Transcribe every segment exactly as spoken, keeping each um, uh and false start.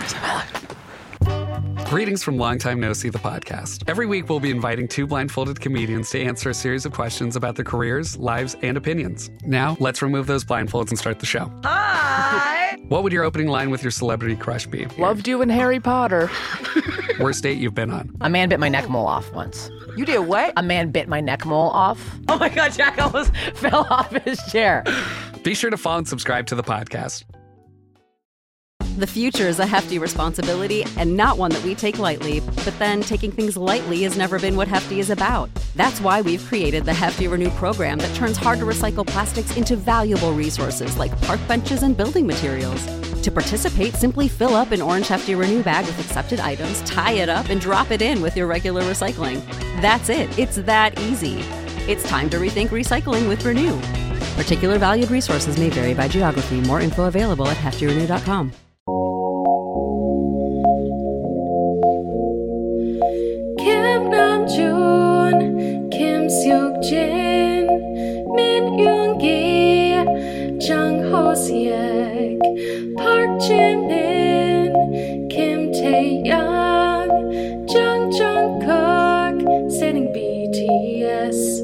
stories of my life. Greetings from Long Time No See, the podcast. Every week, we'll be inviting two blindfolded comedians to answer a series of questions about their careers, lives, and opinions. Now, let's remove those blindfolds and start the show. Hi! What would your opening line with your celebrity crush be? Loved you in Harry Potter. Worst date you've been on? A man bit my neck mole off once. You did what? A man bit my neck mole off. Oh my God, Jack almost fell off his chair. Be sure to follow and subscribe to the podcast. The future is a hefty responsibility and not one that we take lightly. But then taking things lightly has never been what Hefty is about. That's why we've created the Hefty Renew program that turns hard-to-recycle plastics into valuable resources like park benches and building materials. To participate, simply fill up an orange Hefty Renew bag with accepted items, tie it up, and drop it in with your regular recycling. That's it. It's that easy. It's time to rethink recycling with Renew. Particular valued resources may vary by geography. More info available at hefty renew dot com. Kim Namjoon, Kim Seok Jin, Min Yoon Gi, Jung Ho Seok, Park Jin Min, Kim Tae Young, Jung Jungkook, standing B T S.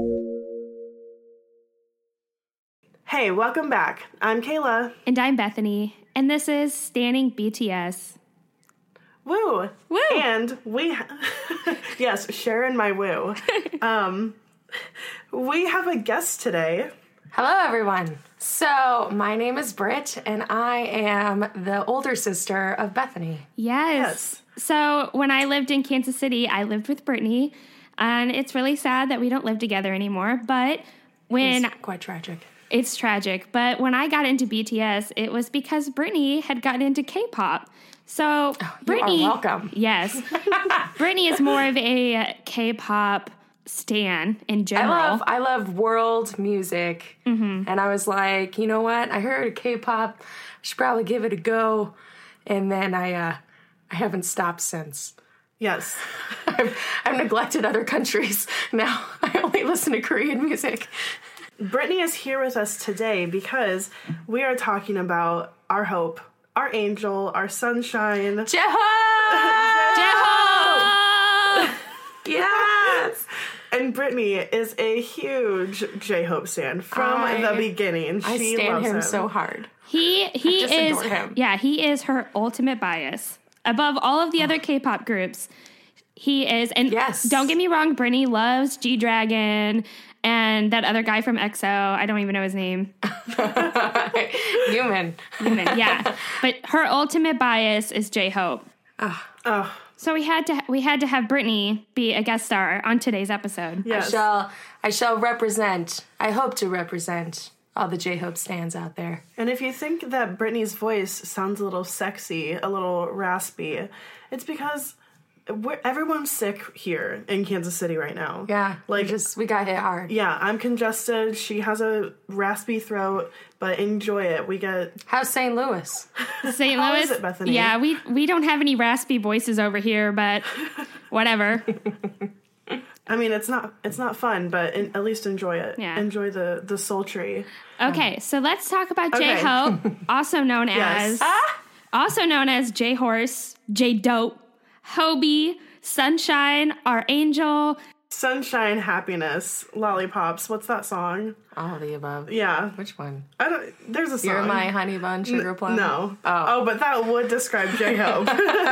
Hey, welcome back. I'm Kayla. And I'm Bethany, and this is Standing B T S. Woo! Woo! And we, ha- yes, Sharon, my woo. Um, we have a guest today. Hello, everyone. So, my name is Britt, and I am the older sister of Bethany. Yes. yes. So, when I lived in Kansas City, I lived with Brittany, and it's really sad that we don't live together anymore, but when... It's quite tragic. It's tragic, but when I got into B T S, it was because Brittany had gotten into K-pop. So, oh, you Brittany... are welcome. Yes. Brittany is more of a K-pop stan in general. I love I love world music, mm-hmm. and I was like, you know what? I heard K-pop. I should probably give it a go, and then I uh, I haven't stopped since. Yes. I've, I've neglected other countries. Now I only listen to Korean music. Brittany is here with us today because we are talking about our hope, our angel, our sunshine. Jeho! Jeho! Yes! And Brittany is a huge J-Hope stan from I, the beginning. I she stand loves him, him so hard. He he I just is adore him. Yeah, he is her ultimate bias. Above all of the other K-pop groups, he is. And yes. Don't get me wrong, Brittany loves G-Dragon and that other guy from E X O. I don't even know his name. Human. Human, yeah. But her ultimate bias is J-Hope. Oh. Oh. So we had to we had to have Brittany be a guest star on today's episode. Yes. I shall I shall represent, I hope to represent all the J-Hope stands out there. And if you think that Brittany's voice sounds a little sexy, a little raspy, it's because we're, everyone's sick here in Kansas City right now. Yeah, like we just we got hit hard. Yeah, I'm congested. She has a raspy throat, but enjoy it. We get How's Saint Louis? Saint How Louis. is it, Bethany? Yeah, we we don't have any raspy voices over here, but whatever. I mean, it's not it's not fun, but in, at least enjoy it. Yeah. Enjoy the the sultry. Okay, so let's talk about Okay. J-Hope, also known Yes. as Ah! also known as J-Horse, J-Dope, Hobie, Sunshine, Our Angel. Sunshine, happiness, lollipops. What's that song? All of the above. Yeah. Which one? I don't. There's a song. You're my honey bun sugar plum? No. Oh. Oh, but that would describe J-Hope.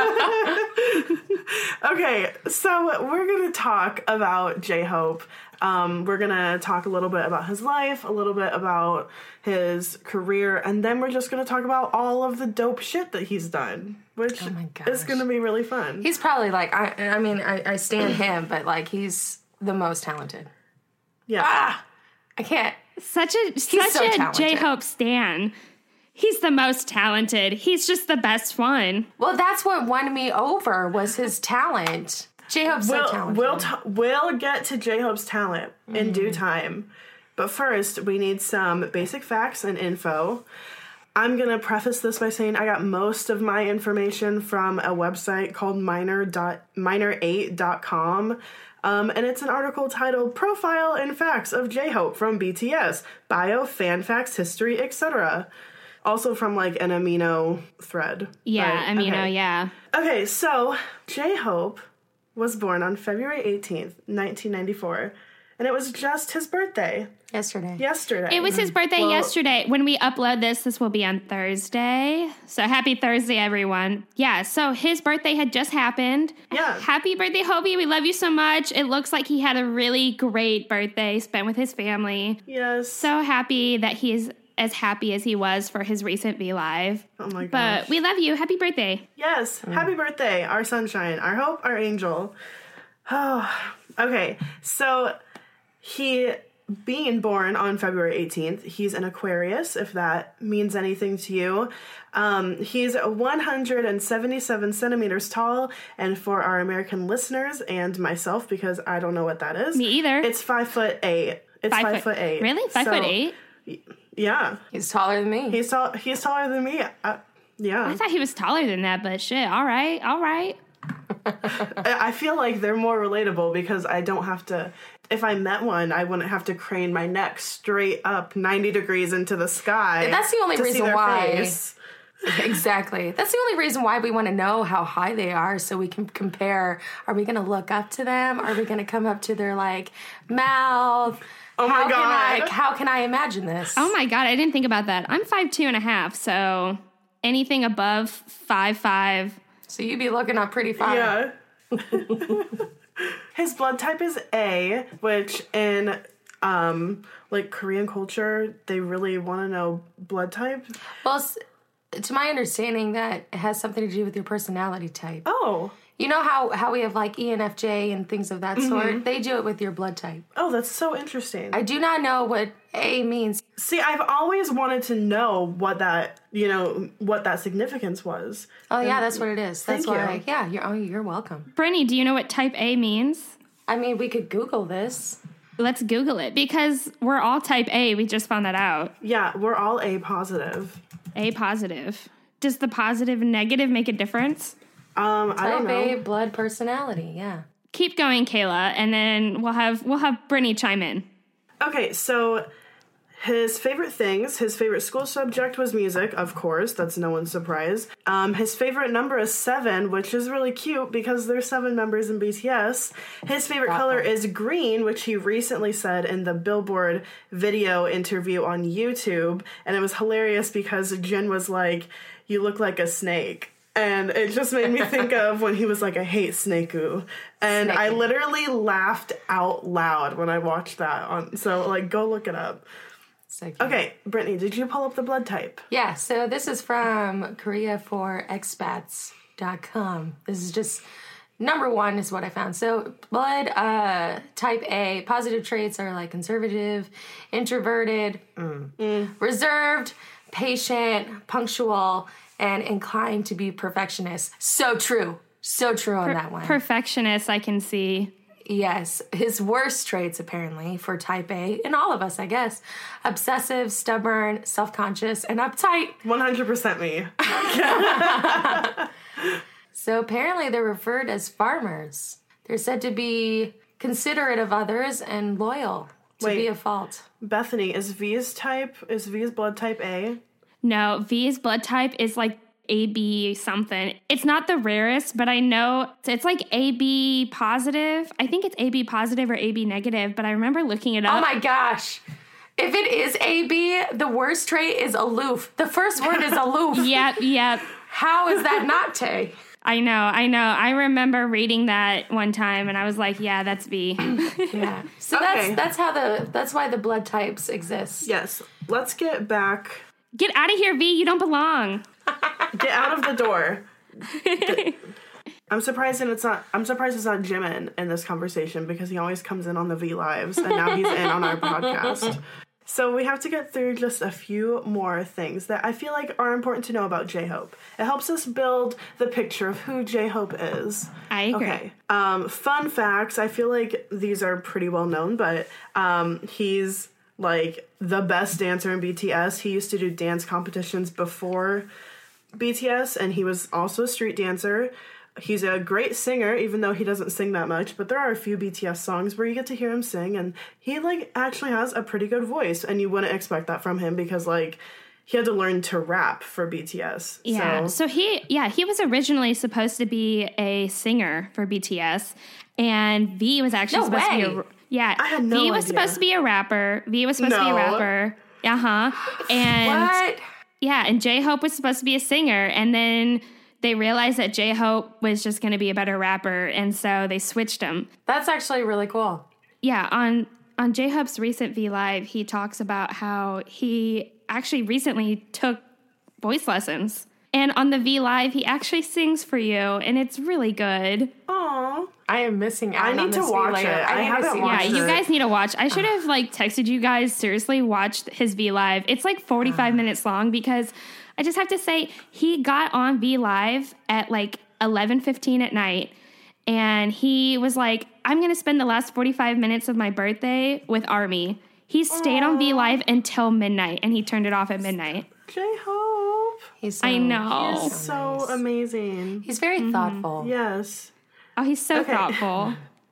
Okay, so we're going to talk about J-Hope. Um, we're going to talk a little bit about his life, a little bit about his career, and then we're just going to talk about all of the dope shit that he's done, which Oh my is gosh. going to be really fun. He's probably like, I I mean, I, I stand him, but like he's the most talented. Yeah. Ah! I can't. Such a such so a talented. J-Hope stan. He's the most talented. He's just the best one. Well, that's what won me over was his talent. J-Hope's so We'll, talented. we'll, t- we'll get to J-Hope's talent in due time. But first, we need some basic facts and info. I'm going to preface this by saying I got most of my information from a website called minor eight dot com. Um, and it's an article titled Profile and Facts of J-Hope from B T S, Bio, Fan Facts, History, et cetera. also from like an amino thread. Yeah, right? amino, okay. yeah. Okay, so J-Hope was born on February eighteenth, nineteen ninety-four, and it was just his birthday. Yesterday. Yesterday. It was his birthday Well, yesterday. When we upload this, this will be on Thursday. So happy Thursday, everyone. Yeah, so his birthday had just happened. Yeah. Happy birthday, Hobie. We love you so much. It looks like he had a really great birthday spent with his family. Yes. So happy that he is as happy as he was for his recent V Live. Oh my gosh. But we love you. Happy birthday. Yes. Happy birthday, our sunshine, our hope, our angel. Oh, okay. So he, being born on February eighteenth, he's an Aquarius, if that means anything to you. Um, he's one hundred seventy-seven centimeters tall, and for our American listeners and myself, because I don't know what that is. Me either. It's five foot eight. It's five, five foot, foot eight. Really? Five So, foot eight? Yeah. He's taller than me. He's tall. He's taller than me. Uh, yeah. I thought he was taller than that, but shit. All right. All right. I feel like they're more relatable because I don't have to, if I met one, I wouldn't have to crane my neck straight up ninety degrees into the sky. That's the only to see reason their why. face. Exactly. That's the only reason why we want to know how high they are so we can compare. Are we going to look up to them? Are we going to come up to their, like, mouth? Oh my how God. Can I, how can I imagine this? Oh my God, I didn't think about that. I'm five two and a half, so anything above five five. So you'd be looking up pretty far. Yeah. His blood type is A, which in um like Korean culture, they really want to know blood type. Well, s- to my understanding, that it has something to do with your personality type. Oh. You know how, how we have like E N F J and things of that Mm-hmm. sort? They do it with your blood type. Oh, that's so interesting. I do not know what A means. See, I've always wanted to know what that, you know, what that significance was. Oh, yeah, that's what it is. That's Thank why. you. Yeah, you're, oh, you're welcome. Brittany, do you know what type A means? I mean, we could Google this. Let's Google it because we're all type A. We just found that out. Yeah, we're all A positive. A positive. Does the positive and negative make a difference? Um, I don't Type A know. blood personality, yeah. Keep going, Kayla, and then we'll have we'll have Brittany chime in. Okay, so his favorite things, his favorite school subject was music, of course. That's no one's surprise. Um, his favorite number is seven, which is really cute because there's seven members in B T S. His favorite color is green, which he recently said in the Billboard video interview on YouTube. And it was hilarious because Jin was like, "You look like a snake." And it just made me think of when he was like, "I hate Snake-oo." And I Snake-oo. literally laughed out loud when I watched that. On So, like, go look it up. So cute. Okay, Brittany, did you pull up the blood type? Yeah, so this is from Korea for expats dot com. This is just number one is what I found. So blood uh, type A, positive traits are like conservative, introverted, mm. reserved, patient, punctual, and inclined to be perfectionist. So true. So true on that one. Perfectionist, I can see. Yes. His worst traits, apparently, for type A, and all of us, I guess, obsessive, stubborn, self-conscious, and uptight. one hundred percent me. So apparently they're referred as farmers. They're said to be considerate of others and loyal to Wait. be a fault. Bethany, is V's type, is V's blood type A? No, V's blood type is like A B something. It's not the rarest, but I know it's like A B positive. I think it's A B positive or A B negative, but I remember looking it up. Oh my gosh. If it is A B, the worst trait is aloof. The first word is aloof. Yep, yep. How is that not Tay? I know, I know. I remember reading that one time and I was like, yeah, that's V. Yeah. So Okay. that's that's how the that's why the blood types exist. Yes. Let's get back. Get out of here, V. You don't belong. Get out of the door. I'm surprised and it's not I'm surprised it's not Jimin in this conversation because he always comes in on the V Lives and now he's in on our podcast. So we have to get through just a few more things that I feel like are important to know about J-Hope. It helps us build the picture of who J-Hope is. I agree. Okay. Um, fun facts. I feel like these are pretty well known, but um, he's like the best dancer in B T S. He used to do dance competitions before B T S, and he was also a street dancer. He's a great singer, even though he doesn't sing that much, but there are a few B T S songs where you get to hear him sing, and he, like, actually has a pretty good voice, and you wouldn't expect that from him because, like, he had to learn to rap for B T S. Yeah. So, So he, yeah, he was originally supposed to be a singer for B T S, and V was actually No supposed to be way. a, yeah. I had no V was idea. supposed to be a rapper. V was supposed to be a No. rapper. Uh huh. And What? yeah, and J-Hope was supposed to be a singer, and then they realized that J-Hope was just going to be a better rapper, and so they switched him. That's actually really cool. Yeah, on on J-Hope's recent V Live, he talks about how he actually recently took voice lessons. And on the V Live, he actually sings for you, and it's really good. aw. I am missing out I on need to this watch later. it. I need to haven't see watched Yeah, this. you it. guys need to watch. I should have like texted you guys, seriously, watched his V Live. It's like forty-five minutes long because I just have to say he got on V Live at like eleven fifteen at night. And he was like, I'm going to spend the last forty-five minutes of my birthday with Army. He stayed on V Live until midnight, and he turned it off at midnight. J-Hope. He's so, I know. He's so amazing. He's very thoughtful. Yes. Oh, he's so Okay. thoughtful.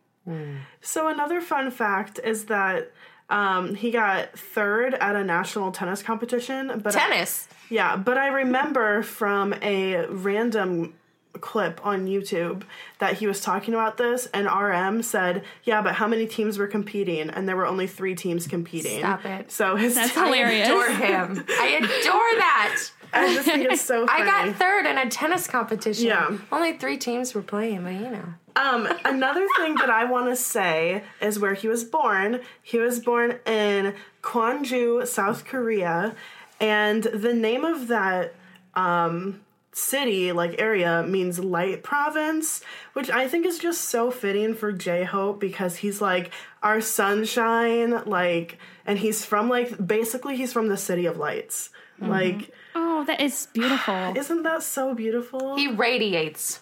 So another fun fact is that um, he got third at a national tennis competition. But Tennis. Yeah, but I remember from a random clip on YouTube that he was talking about this, and R M said, yeah, but how many teams were competing? And there were only three teams competing. Stop it. So his That's time- hilarious. I adore him. I adore that. I just think it's so funny. I got third in a tennis competition. Yeah. Only three teams were playing, but you know. Um, another thing that I want to say is where he was born. He was born in Gwangju, South Korea, and the name of that um, city, like area, means light province, which I think is just so fitting for J-Hope because he's like our sunshine, like, and he's from like, basically he's from the city of lights. Mm-hmm. Like, Oh, that is beautiful. isn't that so beautiful? He radiates.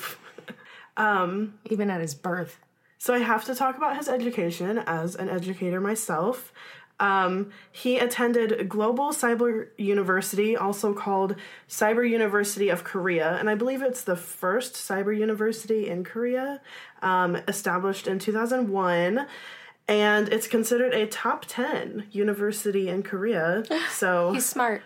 um, Even at his birth. So I have to talk about his education as an educator myself. Um, he attended Global Cyber University, also called Cyber University of Korea, and I believe it's the first cyber university in Korea, um, established in two thousand one, and it's considered a top ten university in Korea. So He's smart.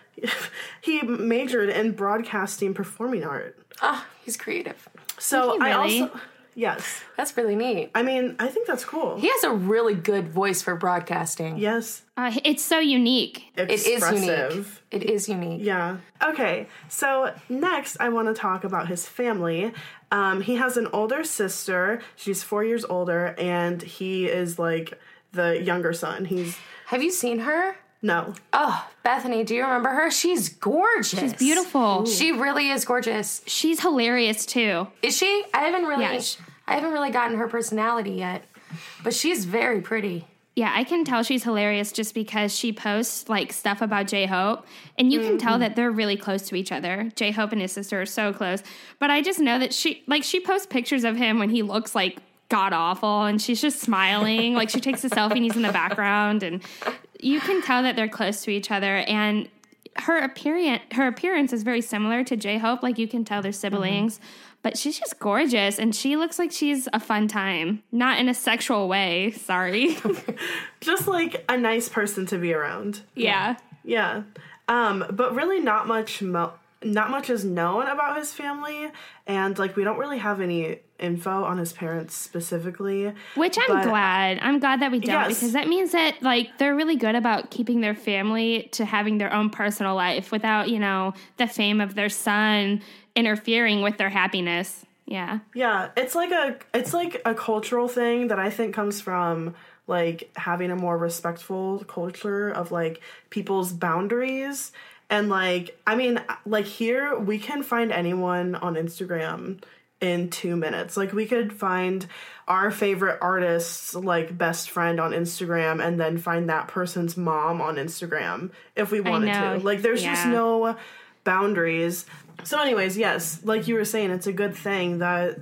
he majored in broadcasting performing art. Oh, he's creative. So Did he I really? also, yes, That's really neat. I mean, I think that's cool. He has a really good voice for broadcasting. Yes. Uh, it's so unique. It is Expressive. unique. It is unique. Yeah. Okay. So next, I want to talk about his family. Um, he has an older sister. She's four years older, and he is like the younger son. He's Have you seen her? no. Oh, Bethany, do you remember her? She's gorgeous. She's beautiful. She really is gorgeous. She's hilarious too. Is she? I haven't really Yeah, she- I haven't really gotten her personality yet. But she's very pretty. Yeah, I can tell she's hilarious just because she posts like stuff about J-Hope, and you can tell that they're really close to each other. J-Hope and his sister are so close. But I just know that she like she posts pictures of him when he looks like god awful, and she's just smiling. Like she takes a selfie and he's in the background, and you can tell that they're close to each other. And her appearance, her appearance is very similar to J-Hope. Like you can tell they're siblings. But she's just gorgeous, and she looks like she's a fun time. Not in a sexual way, sorry. Just like a nice person to be around. Yeah. Yeah. Um, but really not much mo- not much is known about his family, and like we don't really have any info on his parents specifically. Which I'm But- glad. I'm glad that we don't Yes. because that means that like they're really good about keeping their family to having their own personal life without, you know, the fame of their son interfering with their happiness. Yeah. Yeah, it's like a it's like a cultural thing that I think comes from like having a more respectful culture of like people's boundaries. And like I mean like here we can find anyone on Instagram in two minutes. Like we could find our favorite artist's like best friend on Instagram and then find that person's mom on Instagram if we wanted know. to. Like there's just Yeah. no boundaries. So anyways, yes, like you were saying, it's a good thing that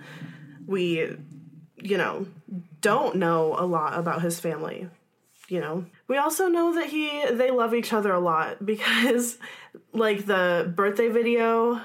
we, you know, don't know a lot about his family, you know. We also know that he they love each other a lot because like the birthday video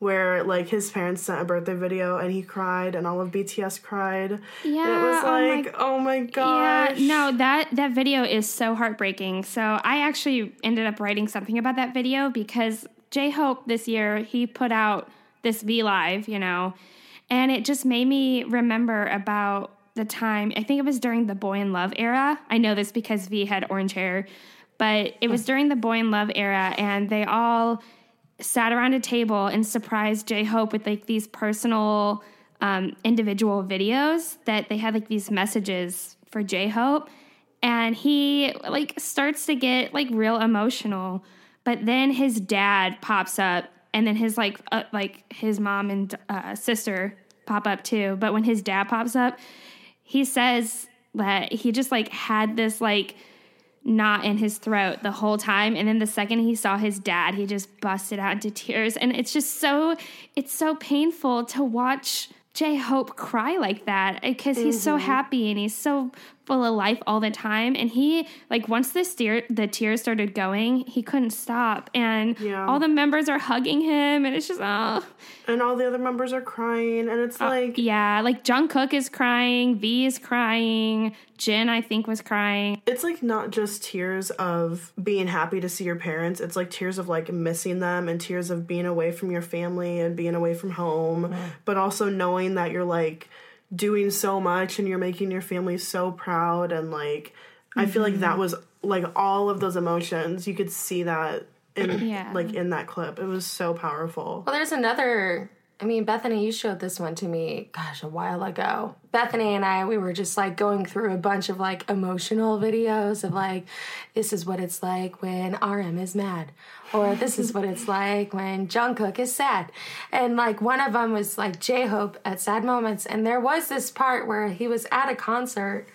where, like, his parents sent a birthday video and he cried and all of B T S cried. Yeah. And it was like, oh my, oh my gosh. Yeah, no, that, that video is so heartbreaking. So I actually ended up writing something about that video because J-Hope this year, he put out this V Live, you know, and it just made me remember about the time, I think it was during the Boy in Love era. I know this because V had orange hair, but it was during the Boy in Love era, and they all sat around a table and surprised J-Hope with like these personal um, individual videos that they had like these messages for J-Hope, and he like starts to get like real emotional, but then his dad pops up, and then his like uh, like his mom and uh, sister pop up too, but when his dad pops up, he says that he just like had this like knot in his throat the whole time, and then the second he saw his dad, he just busted out into tears. And it's just so it's so painful to watch J-Hope cry like that because he's mm-hmm. so happy and he's so full of life all the time. And he, like, once the steer, the tears started going, he couldn't stop. And yeah. all the members are hugging him, and it's just, oh. And all the other members are crying, and it's uh, like... Yeah, like, Jungkook is crying, V is crying, Jin, I think, was crying. It's, like, not just tears of being happy to see your parents. It's, like, tears of, like, missing them and tears of being away from your family and being away from home, mm-hmm. but also knowing that you're, like, doing so much and you're making your family so proud. And, like, mm-hmm. I feel like that was, like, all of those emotions. You could see that in, yeah. like, in that clip. It was so powerful. Well, there's another... I mean, Bethany, you showed this one to me, gosh, a while ago. Bethany and I, we were just, like, going through a bunch of, like, emotional videos of, like, this is what it's like when R M is mad. Or this is what it's like when Jungkook is sad. And, like, one of them was, like, J-Hope at Sad Moments. And there was this part where he was at a concert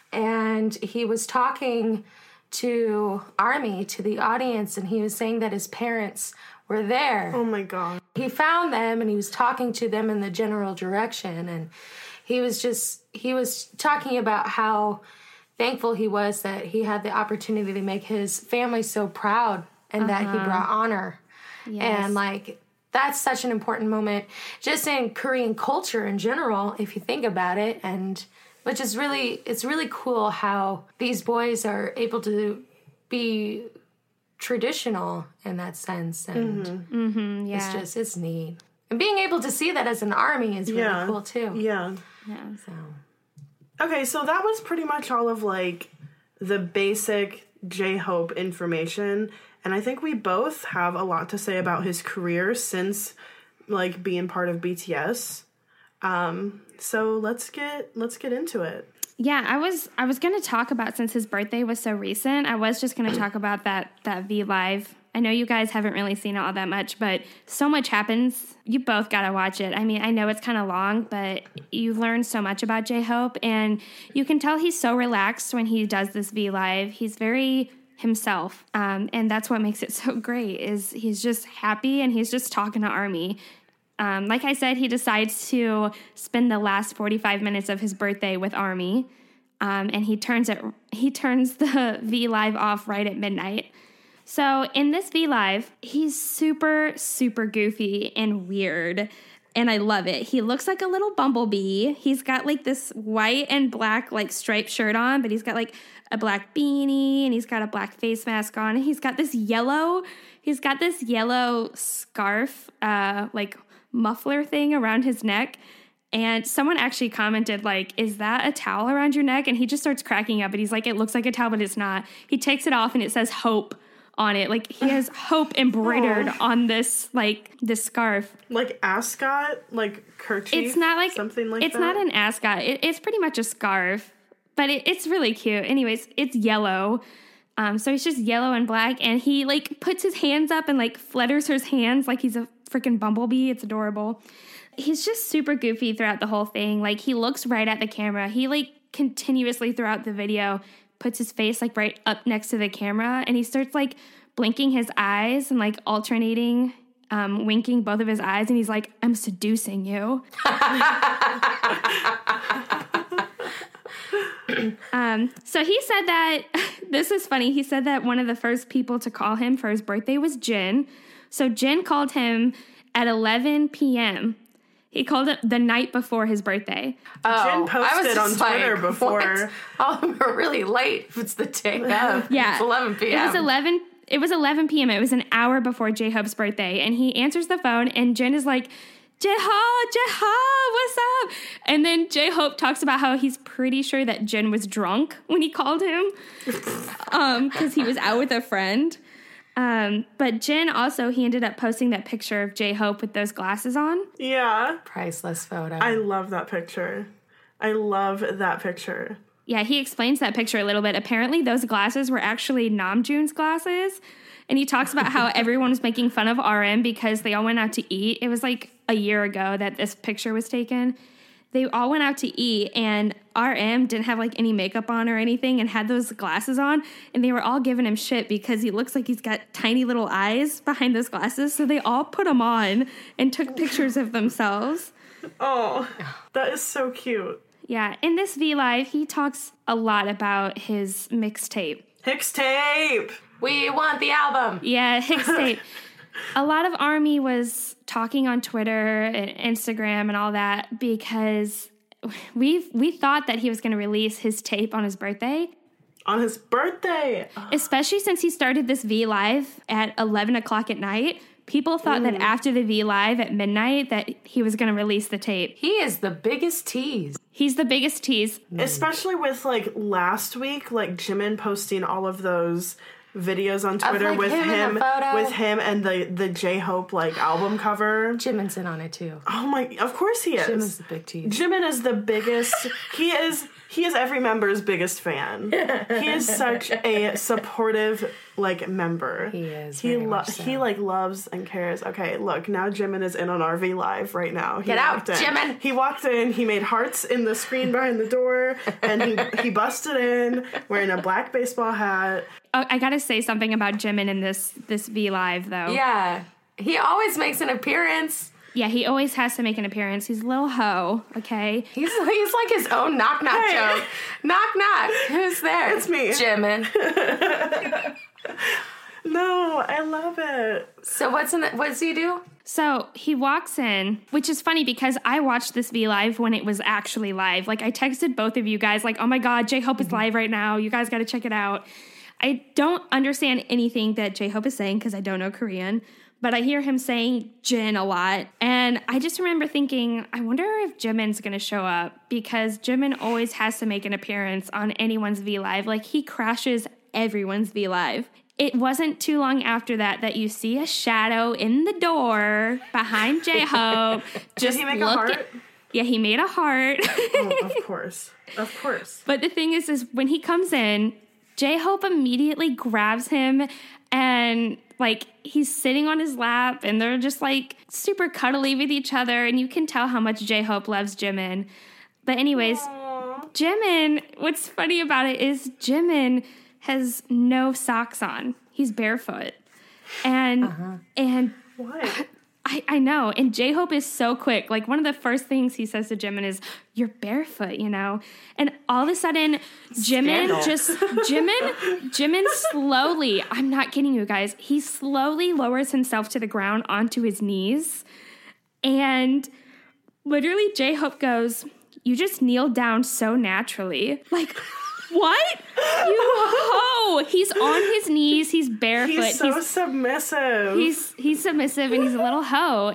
and he was talking to ARMY, to the audience, and he was saying that his parents were there. Oh my God. He found them and he was talking to them in the general direction, and he was just, he was talking about how thankful he was that he had the opportunity to make his family so proud and uh-huh. that he brought honor. Yes. And like, that's such an important moment just in Korean culture in general, if you think about it, and which is really, it's really cool how these boys are able to be traditional in that sense, and mm-hmm. Mm-hmm, yeah. it's just, it's neat. And being able to see that as an ARMY is really yeah. cool too. Yeah. Yeah. So. Okay, so that was pretty much all of, like, the basic J-Hope information, and I think we both have a lot to say about his career since, like, being part of B T S. Um, so let's get let's get into it. Yeah, I was I was going to talk about, since his birthday was so recent, I was just going to talk about that that V Live. I know you guys haven't really seen it all that much, but so much happens. You both got to watch it. I mean, I know it's kind of long, but you learn so much about J-Hope, and you can tell he's so relaxed when he does this V Live. He's very himself, um, and that's what makes it so great, is he's just happy, and he's just talking to ARMY. Um, like I said, he decides to spend the last forty-five minutes of his birthday with ARMY, um, and he turns it. He turns the V Live off right at midnight. So in this V Live, he's super, super goofy and weird, and I love it. He looks like a little bumblebee. He's got like this white and black like striped shirt on, but he's got like a black beanie, and he's got a black face mask on, and he's got this yellow. He's got this yellow scarf, uh, like. muffler thing around his neck, and someone actually commented, like, is that a towel around your neck? And he just starts cracking up, and he's like, it looks like a towel, but it's not. He takes it off, and it says hope on it. Like, he has hope embroidered on this, like, this scarf. Like ascot? Like kerchief? It's not like, something like it's that? not an ascot. It, it's pretty much a scarf, but it, it's really cute. Anyways, it's yellow. Um, so it's just yellow and black, and he, like, puts his hands up and, like, flutters his hands like he's a freaking bumblebee. It's adorable. He's just super goofy throughout the whole thing. Like, he looks right at the camera. He, like, continuously throughout the video puts his face, like, right up next to the camera, and he starts, like, blinking his eyes and, like, alternating, um, winking both of his eyes, and he's like, I'm seducing you. um, so he said that, this is funny, he said that one of the first people to call him for his birthday was Jin. So Jin called him at eleven p.m. He called it the night before his birthday. Oh, Jen I was posted on just Twitter like, before. What? All of them are really late if it's the day of. Yeah. It's eleven p.m. It was eleven It was eleven p.m. It was an hour before J-Hope's birthday. And he answers the phone, and Jen is like, J-Hope, J-Hope, what's up? And then J-Hope talks about how he's pretty sure that Jen was drunk when he called him um, because he was out with a friend. Um, but Jen also, he ended up posting that picture of J-Hope with those glasses on. Yeah. Priceless photo. I love that picture. I love that picture. Yeah, he explains that picture a little bit. Apparently, those glasses were actually Namjoon's glasses. And he talks about how everyone was making fun of R M because they all went out to eat. It was like a year ago that this picture was taken. They all went out to eat, and R M didn't have like any makeup on or anything and had those glasses on. And they were all giving him shit because he looks like he's got tiny little eyes behind those glasses. So they all put them on and took pictures of themselves. Oh, that is so cute. Yeah, in this V Live, he talks a lot about his mixtape. Hicks tape. We want the album. Yeah, Hicks tape. A lot of ARMY was talking on Twitter and Instagram and all that because we we thought that he was going to release his tape on his birthday. On his birthday. Especially since he started this V Live at eleven o'clock at night. People thought mm. that after the V Live at midnight that he was going to release the tape. He is the biggest tease. He's the biggest tease. Especially with, like, last week, like, Jimin posting all of those videos on Twitter like with him him, photo. with him and the, the J-Hope, like, album cover. Jimin's in on it, too. Oh, my, of course he is. Jimin's the big tease. Jimin is the biggest, he is, he is every member's biggest fan. He is such a supportive, like, member. He is. He very lo- much so. he like loves and cares. Okay, look, now Jimin is in on R V Live right now. He Get out, walked in. Jimin! He walked in. He made hearts in the screen behind the door, and he he busted in wearing a black baseball hat. Oh, I got to say something about Jimin in this this V Live though. Yeah, he always makes an appearance. Yeah, he always has to make an appearance. He's a little hoe, okay? He's he's like his own knock knock Hey. joke. Knock knock. Who's there? It's me. Jimin. No, I love it. So what's in the, what does he do? So he walks in, which is funny because I watched this V Live when it was actually live. Like, I texted both of you guys, like, oh my God, J-Hope is live right now. You guys got to check it out. I don't understand anything that J-Hope is saying because I don't know Korean, but I hear him saying Jin a lot. And I just remember thinking, I wonder if Jimin's going to show up because Jimin always has to make an appearance on anyone's V Live. Like, he crashes everyone's V Live. It wasn't too long after that that you see a shadow in the door behind J-Hope. Did he make a heart? At, yeah, he made a heart. Oh, of course. Of course. But the thing is, is when he comes in, J-Hope immediately grabs him and, like, he's sitting on his lap and they're just, like, super cuddly with each other. And you can tell how much J-Hope loves Jimin. But anyways, Aww. Jimin, what's funny about it is Jimin has no socks on. He's barefoot. And, uh-huh. and what? I, I know. And J-Hope is so quick. Like, one of the first things he says to Jimin is, you're barefoot, you know? And all of a sudden, Jimin Scandal. just, Jimin, Jimin slowly, I'm not kidding you guys, he slowly lowers himself to the ground onto his knees. And literally J-Hope goes, you just kneel down so naturally. Like, what? You ho! He's on his knees. He's barefoot. He's so he's, submissive. He's he's submissive and he's a little hoe.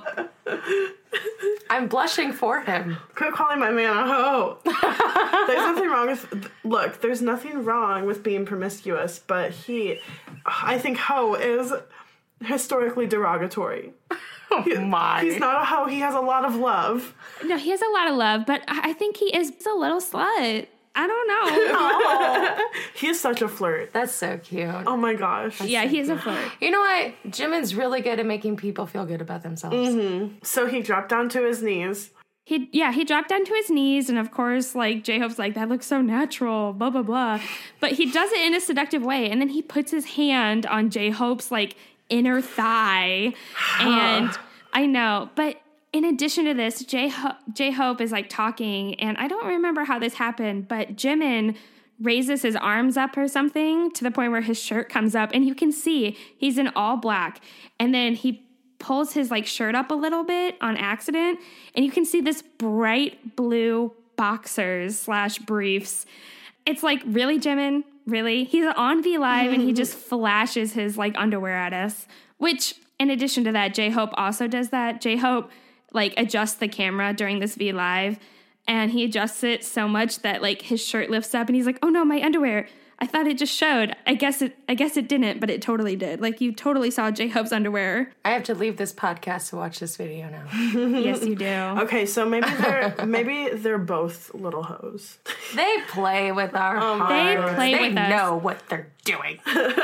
I'm blushing for him. Quit calling my man a hoe. There's nothing wrong with... Look, there's nothing wrong with being promiscuous, but he... I think hoe is historically derogatory. Oh my. He's not a hoe. He has a lot of love. No, he has a lot of love, but I I think he is a little slut. I don't know. Oh. He's such a flirt. That's so cute. Oh my gosh. Yeah, he is a flirt. You know what? Jimin's really good at making people feel good about themselves. Mm-hmm. So he dropped down to his knees. He yeah, he dropped down to his knees, and of course, like, J-Hope's like, that looks so natural, blah, blah, blah. But he does it in a seductive way, and then he puts his hand on J-Hope's, like, inner thigh, and I know, but in addition to this, J-Hope, J-Hope is, like, talking, and I don't remember how this happened, but Jimin raises his arms up or something to the point where his shirt comes up, and you can see he's in all black, and then he pulls his like shirt up a little bit on accident, and you can see this bright blue boxers slash briefs. It's like, really, Jimin? Really? He's on V Live and he just flashes his like underwear at us, which in addition to that, J-Hope also does that. J-Hope like adjusts the camera during this V Live, and he adjusts it so much that like his shirt lifts up and he's like, oh no, my underwear. I thought it just showed. I guess it I guess it didn't, but it totally did. Like, you totally saw J-Hope's underwear. I have to leave this podcast to watch this video now. Yes, you do. Okay, so maybe they're maybe they're both little hoes. They play with our Oh my They hearts. play They with us. know what they're doing.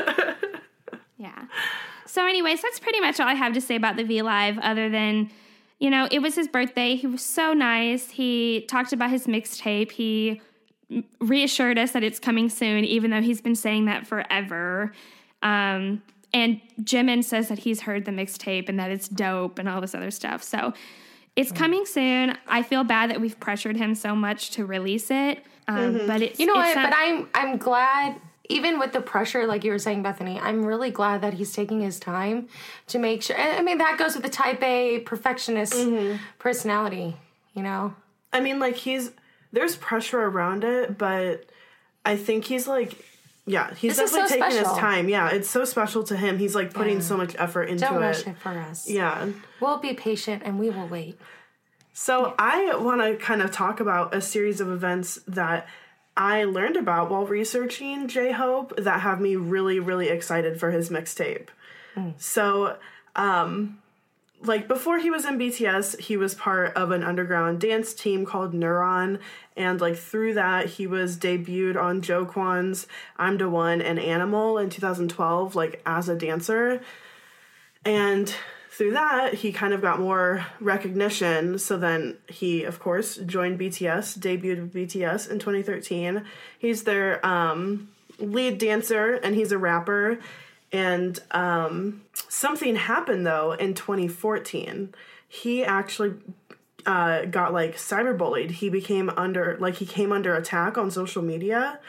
Yeah. So anyways, that's pretty much all I have to say about the V Live, other than, you know, it was his birthday. He was so nice. He talked about his mixtape. He reassured us that it's coming soon, even though he's been saying that forever. Um, and Jimin says that he's heard the mixtape and that it's dope and all this other stuff. So it's coming soon. I feel bad that we've pressured him so much to release it. Um, Mm-hmm. But it's, You know it's what? not- But I'm I'm glad, even with the pressure, like you were saying, Bethany, I'm really glad that he's taking his time to make sure. I mean, that goes with the type A perfectionist Mm-hmm. personality, you know? I mean, like, he's there's pressure around it, but I think he's like, yeah, he's This is definitely so taking his special. time. Yeah, it's so special to him. He's like putting Yeah. so much effort into Don't it. rush it for us. Yeah. We'll be patient and we will wait. So I want to kind of talk about a series of events that I learned about while researching J-Hope that have me really, really excited for his mixtape. So, um, like, before he was in B T S, he was part of an underground dance team called Neuron, and, like, through that, he was debuted on Jo Kwon's I'm the One and Animal in two thousand twelve, like, as a dancer. And through that, he kind of got more recognition. So then he, of course, joined B T S, debuted with B T S in twenty thirteen. He's their um, lead dancer, and he's a rapper. And um, something happened, though, in twenty fourteen. He actually uh, got, like, cyberbullied. He became under, like, he came under attack on social media.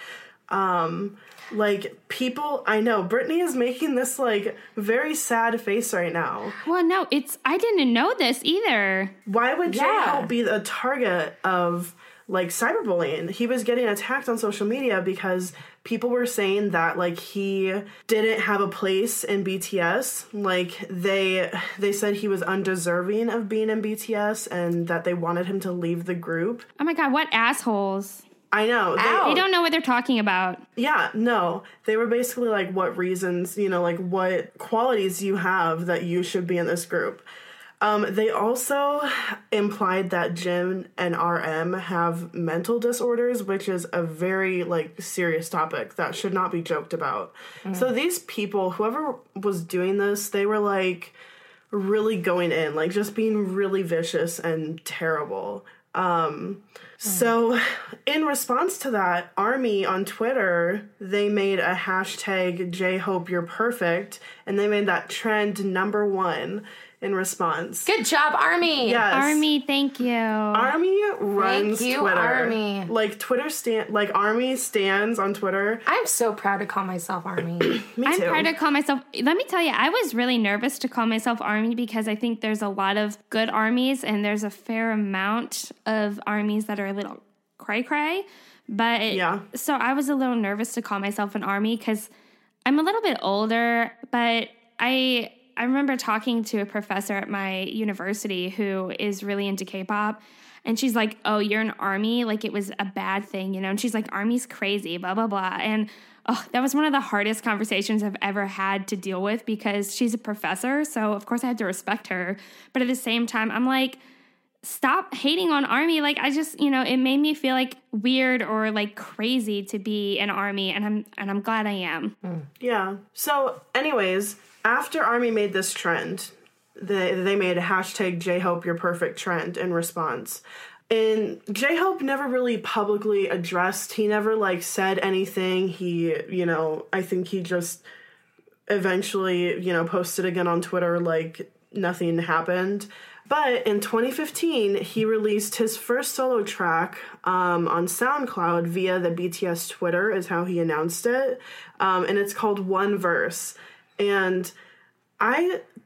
Um, like, people, I know, Brittany is making this, like, very sad face right now. well, no, it's, I didn't know this either. Why would Yeah. J-Hope be the target of, like, cyberbullying? He was getting attacked on social media because people were saying that, like, he didn't have a place in B T S. Like, they they said he was undeserving of being in B T S and that they wanted him to leave the group. Oh my God, what assholes. I know. They, Ow. They don't know what they're talking about. Yeah, no. They were basically like, what reasons, you know, like what qualities you have that you should be in this group. Um, they also implied that Jim and R M have mental disorders, which is a very, like, serious topic that should not be joked about. So these people, whoever was doing this, they were, like, really going in, like, just being really vicious and terrible. Um, so in response to that, ARMY on Twitter, they made a hashtag J-Hope You're Perfect, and they made that trend number one in response. Good job, Army. Yes. Army, thank you. ARMY runs you, Twitter. ARMY. Like, Twitter stand, like, ARMY stands on Twitter. I'm so proud to call myself Army. Me I'm too. proud to call myself. Let me tell you, I was really nervous to call myself Army because I think there's a lot of good armies and there's a fair amount of armies that are a little cray cray. But Yeah. so I was a little nervous to call myself an Army because I'm a little bit older, but I I remember talking to a professor at my university who is really into K-pop. And she's like, oh, you're an Army? Like, it was a bad thing, you know? And she's like, Army's crazy, blah, blah, blah. And oh, that was one of the hardest conversations I've ever had to deal with because she's a professor. So, of course, I had to respect her. But at the same time, I'm like, stop hating on Army. Like, I just, you know, it made me feel like weird or like crazy to be an Army. And I'm, and I'm glad I am. Yeah. So, anyways, after ARMY made this trend, they, they made a hashtag J-Hope You're Perfect trend in response. And J-Hope never really publicly addressed, he never, like, said anything. He, you know, I think he just eventually, you know, posted again on Twitter like nothing happened. But in twenty fifteen, he released his first solo track um, on SoundCloud via the B T S Twitter, is how he announced it. Um, and it's called One Verse. And I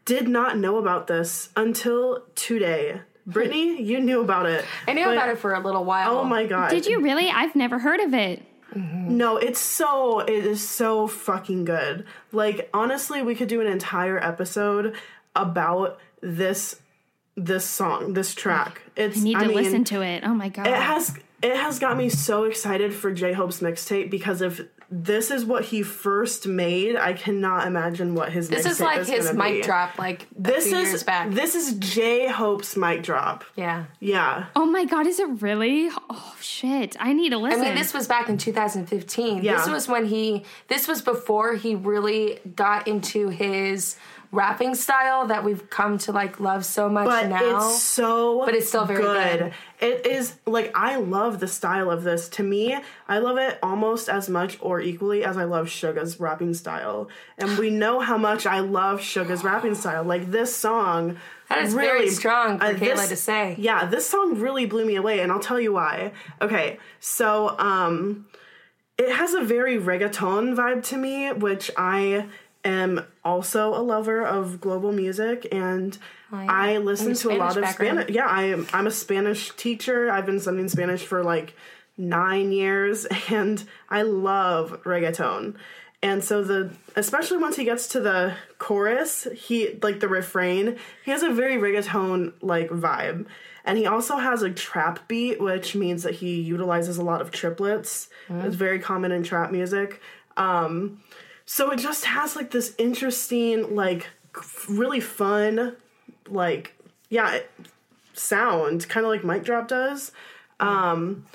did not know about this until today. Brittany, you knew about it. I knew about it for a little while. Oh my God. Did you really? I've never heard of it. Mm-hmm. No, it's so, it is so fucking good. Like, honestly, we could do an entire episode about this, this song, this track. It's, I need to I mean, listen to it. Oh my God. It has, it has got me so excited for J-Hope's mixtape because if this is what he first made, I cannot imagine what his This mixtape is like is his gonna mic be. drop, like a This few is years back. this is J-Hope's mic drop. Yeah. Yeah. Oh my God, is it really? Oh shit, I need to I listen. mean, this was back in two thousand fifteen. Yeah. This was when he, this was before he really got into his rapping style that we've come to like love so much But now. it's so But it's still very good. It is, like, I love the style of this. To me, I love it almost as much or equally as I love Suga's rapping style. And we know how much I love Suga's rapping style. Like, this song That is really, very strong for uh, Kayla this- to say. Yeah, this song really blew me away, and I'll tell you why. Okay, so, um, it has a very reggaeton vibe to me, which I am also a lover of global music, and Oh, yeah. I listen And to a your lot of Spanish background. Spanish. Yeah, I am. I'm a Spanish teacher. I've been studying Spanish for like nine years, and I love reggaeton. And so the, especially once he gets to the chorus, he like the refrain, he has a very reggaeton like vibe. And he also has a trap beat, which means that he utilizes a lot of triplets. Mm. It's very common in trap music. Um, so it just has like this interesting, like really fun, like, yeah, sound, kind of like Mic Drop does. Um,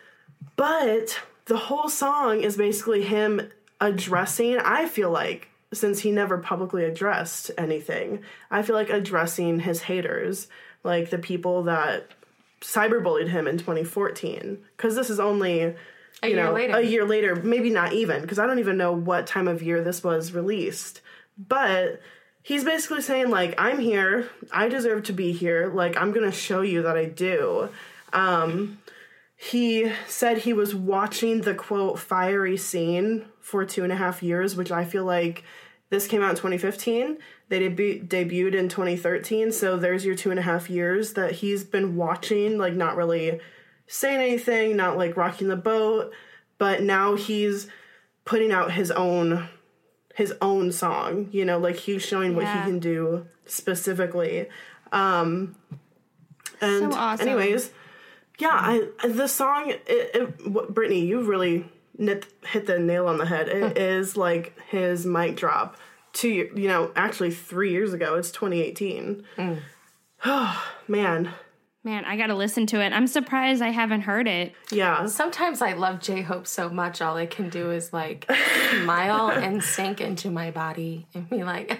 but the whole song is basically him addressing, I feel like, since he never publicly addressed anything, I feel like addressing his haters, like the people that cyberbullied him in twenty fourteen. Because this is only, A you year know, later. a year later, maybe not even, because I don't even know what time of year this was released. But he's basically saying, like, I'm here, I deserve to be here, like, I'm gonna show you that I do. Um, he said he was watching the, quote, fiery scene for two and a half years, which I feel like this came out in twenty fifteen. They debu- debuted in twenty thirteen, so there's your two and a half years that he's been watching, like, not really saying anything, not, like, rocking the boat, but now he's putting out his own his own song, you know, like, he's showing what Yeah. he can do specifically. Um, and So awesome. anyways, yeah, I the song, it, it, what, Brittany, you really nit, hit the nail on the head. It is, like, his mic drop two, year- you know, actually three years ago. It's twenty eighteen. Mm. Oh, man. Man, I gotta listen to it. I'm surprised I haven't heard it. Yeah. Sometimes I love J-Hope so much, all I can do is like smile and sink into my body and be like,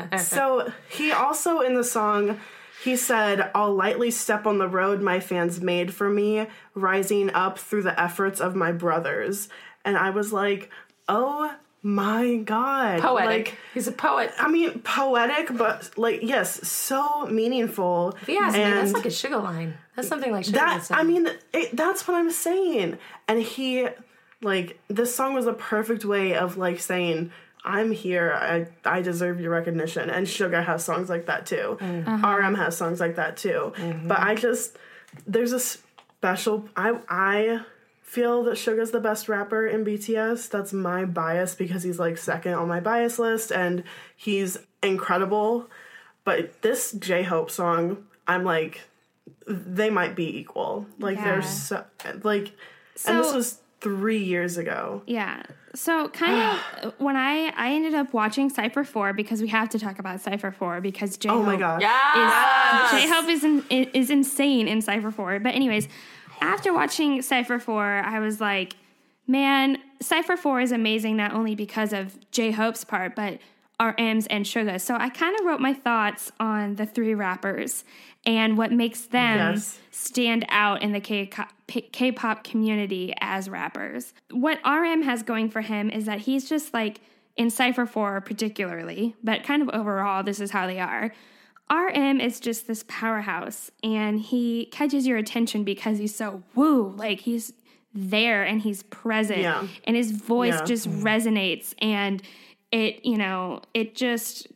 So he also, in the song, he said, I'll lightly step on the road my fans made for me, rising up through the efforts of my brothers. And I was like, oh my God. poetic. Like, He's a poet. I mean, poetic, but, like, yes, so meaningful. If you ask me, And that's like a Sugar line. That's something like Sugar that, would say. I mean, it, that's what I'm saying. And he, like, this song was a perfect way of, like, saying, I'm here, I, I deserve your recognition. And Suga has songs like that, too. R M has songs like that, too. But I just, there's a special, I, I feel that Suga's the best rapper in B T S. That's my bias because he's, like, second on my bias list, and he's incredible. But this J-Hope song, I'm like, they might be equal. Like, Yeah. they're so, like, and this So- was three years ago. Yeah. So kind of when I I ended up watching Cypher four because we have to talk about Cypher four because J-Hope Oh my God. yeah. J-Hope is in, is insane in Cypher four. But anyways, after watching Cypher four, I was like, man, Cypher four is amazing not only because of J-Hope's part, but R M's and Suga. So I kind of wrote my thoughts on the three rappers and what makes them Yes. stand out in the K- K-pop community as rappers. What R M has going for him is that he's just like, in Cypher four particularly, but kind of overall, this is how they are. R M is just this powerhouse, and he catches your attention because he's so woo, like he's there and he's present, Yeah. and his voice Yeah. just resonates, and it, you know, it just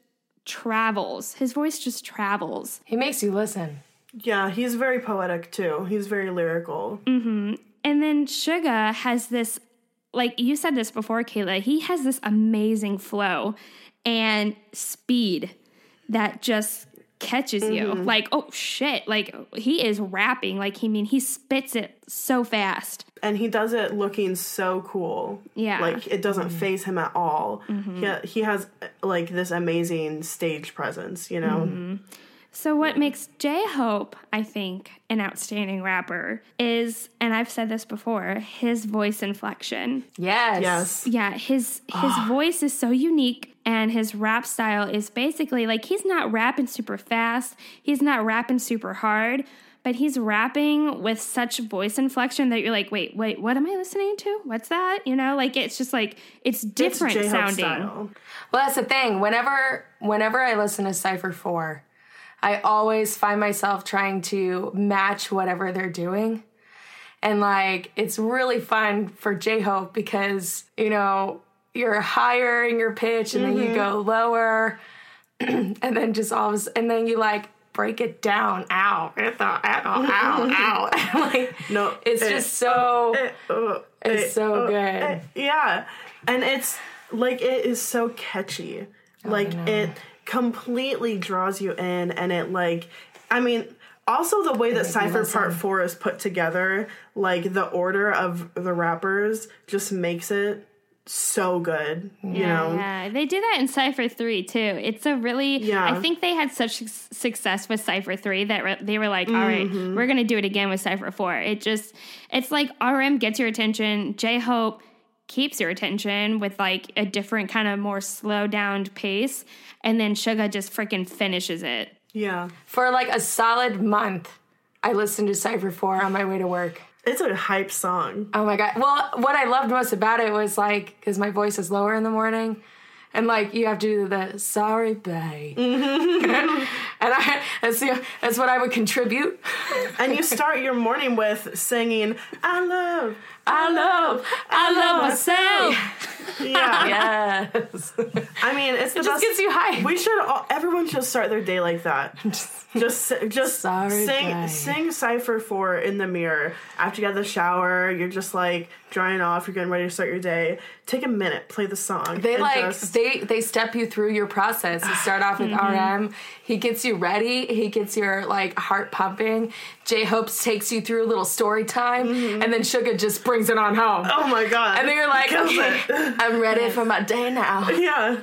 travels. His voice just travels. He makes you listen. Yeah, he's very poetic too. He's very lyrical. Mm-hmm. And then Suga has this, like you said this before, Kayla, he has this amazing flow and speed that just catches you. Mm-hmm. Like, oh shit, like he is rapping. Like, he mean, he spits it so fast. And he does it looking so cool. Yeah. Like, it doesn't mm-hmm. faze him at all. Mm-hmm. He, he has, like, this amazing stage presence, you know? Mm-hmm. So what makes J-Hope, I think, an outstanding rapper is, and I've said this before, his voice inflection. Yes. Yes. Yeah, his his voice is so unique, and his rap style is basically, like, he's not rapping super fast, he's not rapping super hard, but he's rapping with such voice inflection that you're like, wait, wait, what am I listening to? What's that? You know, like, it's just like, it's different it's sounding. Style. Well, that's the thing. Whenever, whenever I listen to Cypher four, I always find myself trying to match whatever they're doing. And, like, it's really fun for J-Hope because, you know, you're higher in your pitch and mm-hmm. then you go lower and then just all of a sudden, and then you, like, break it down. Ow. Ow, ow, ow. Like, no, it's it, just so, it, uh, it's it, so uh, good. It, yeah. And it's, like, it is so catchy. Oh, like, it completely draws you in, and it, like, I mean, also the way that Cypher Part four is put together, like, the order of the rappers just makes it so good, you yeah, know? Yeah, they do that in Cypher three, too. It's a really, yeah. I think they had such success with Cypher three that re- they were like, all right, mm-hmm. we're going to do it again with Cypher four. It just, it's like R M gets your attention, J-Hope keeps your attention with, like, a different kind of more slow down pace, and then Suga just freaking finishes it. Yeah. For, like, a solid month, I listened to Cypher four on my way to work. It's a hype song. Oh, my God. Well, what I loved most about it was, like, because my voice is lower in the morning, and, like, you have to do the sorry, babe. Mm-hmm. and I, that's, the, that's what I would contribute. And you start your morning with singing, I love, I love, I love myself. Yeah. Yes. I mean, it's the it best. just gets you hyped. We should all, everyone should start their day like that. Just just Sorry, sing babe. sing Cypher four in the mirror. After you get out of the shower, you're just like drying off, you're getting ready to start your day. Take a minute, play the song. They like just, they they step you through your process. You start off with mm-hmm. R M. He gets you ready. He gets your like heart pumping. J-Hope takes you through a little story time, mm-hmm. and then Suga just brings it on home. Oh my God. And then you're like, okay, I'm ready yes. for my day now. Yeah.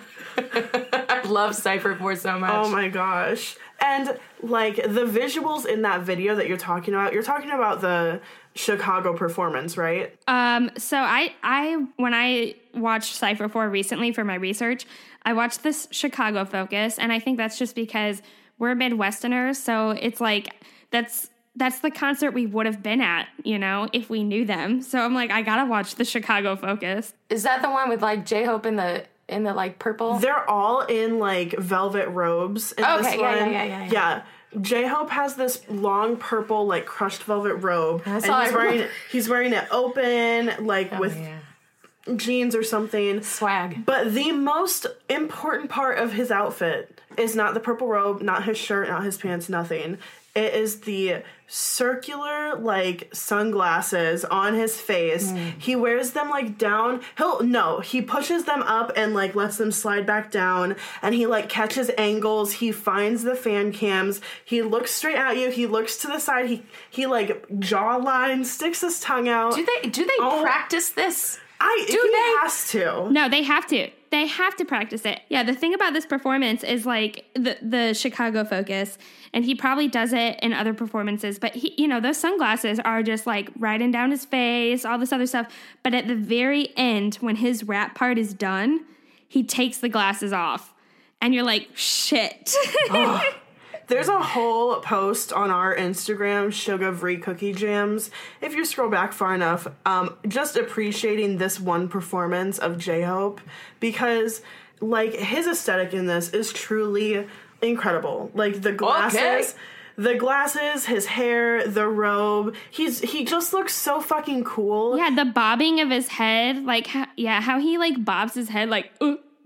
I love Cypher four so much. Oh my gosh. And, like, the visuals in that video that you're talking about, you're talking about the Chicago performance, right? Um, so I, I when I watched Cypher four recently for my research, I watched this Chicago focus, and I think that's just because we're Midwesterners, so it's like, that's... That's the concert we would have been at, you know, if we knew them. So I'm like, I gotta watch the Chicago focus. Is that the one with, like, J-Hope in the in the like purple? They're all in like velvet robes in okay, this yeah, one. Yeah, yeah, yeah, yeah. Yeah. J-Hope has this long purple like crushed velvet robe, and he's it. wearing he's wearing it open, like oh, with yeah. jeans or something. Swag. But the most important part of his outfit is not the purple robe, not his shirt, not his pants, nothing. It is the circular, like, sunglasses on his face. Mm. He wears them, like, down. He'll, no, he pushes them up and, like, lets them slide back down. And he, like, catches angles. He finds the fan cams. He looks straight at you. He looks to the side. He, he like, jawline, sticks his tongue out. Do they, do they oh. practice this? I, do he they? has to. No, they have to. They have to practice it. Yeah, the thing about this performance is like the the Chicago focus, and he probably does it in other performances, but he, you know, those sunglasses are just like riding down his face, all this other stuff. But at the very end, when his rap part is done, he takes the glasses off, and you're like, shit. Oh. There's a whole post on our Instagram, Suga Vree Cookie Jams, if you scroll back far enough, um, just appreciating this one performance of J-Hope, because, like, his aesthetic in this is truly incredible. Like, the glasses... Okay. The glasses, his hair, the robe, he's he just looks so fucking cool. Yeah, the bobbing of his head, like, how, yeah, how he, like, bobs his head, like, ooh, that...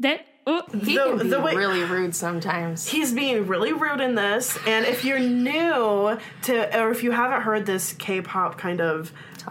Ooh. He The- can be the way- really rude sometimes. He's being really rude in this, and if you're new to, or if you haven't heard this K-pop kind of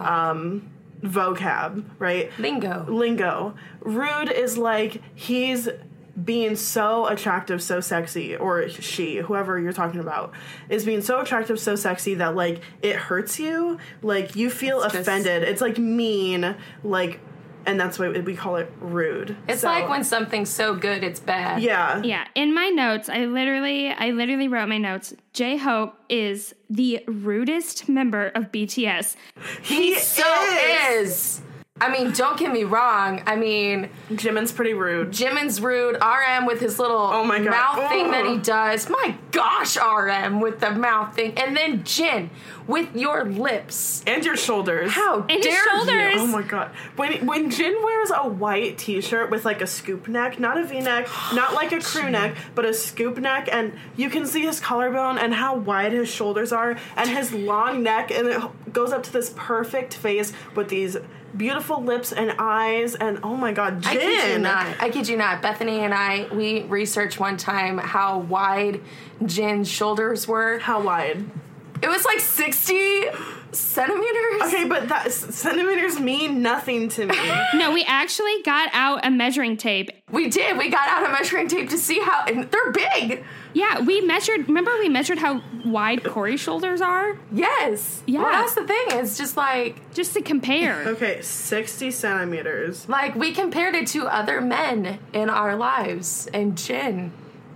um, vocab, right? Lingo. Lingo. Rude is like he's being so attractive, so sexy, or she, whoever you're talking about, is being so attractive, so sexy that like it hurts you, like you feel It's just- offended. It's like mean, like, and that's why we call it rude. It's So, like when something's so good it's bad. yeah, Yeah, in my notes, I literally, I literally wrote my notes. J-Hope is the rudest member of B T S. he So is. is. I mean, don't get me wrong. I mean, Jimin's pretty rude. Jimin's rude. R M with his little Oh my God. mouth thing that he Ugh. does. My gosh, R M with the mouth thing. And then Jin with your lips. And your shoulders. How And his dare shoulders. you? Oh my god. When when Jin wears a white t-shirt with like a scoop neck, not a v-neck, not like a crew neck, but a scoop neck, and you can see his collarbone and how wide his shoulders are and his long neck, and it goes up to this perfect face with these beautiful lips and eyes, and oh my god, Jin. I kid you not. I kid you not. Bethany and I, we researched one time how wide Jin's shoulders were. How wide? It was like sixty centimeters. Okay, but that centimeters mean nothing to me. No, we actually got out a measuring tape. We did. We got out a measuring tape to see how, and they're big. Yeah, we measured, remember we measured how wide Corey's shoulders are? Yes. Yeah. Well, that's the thing. It's just like, Just to compare. Okay, sixty centimeters. like we compared it to other men in our lives, and Jin,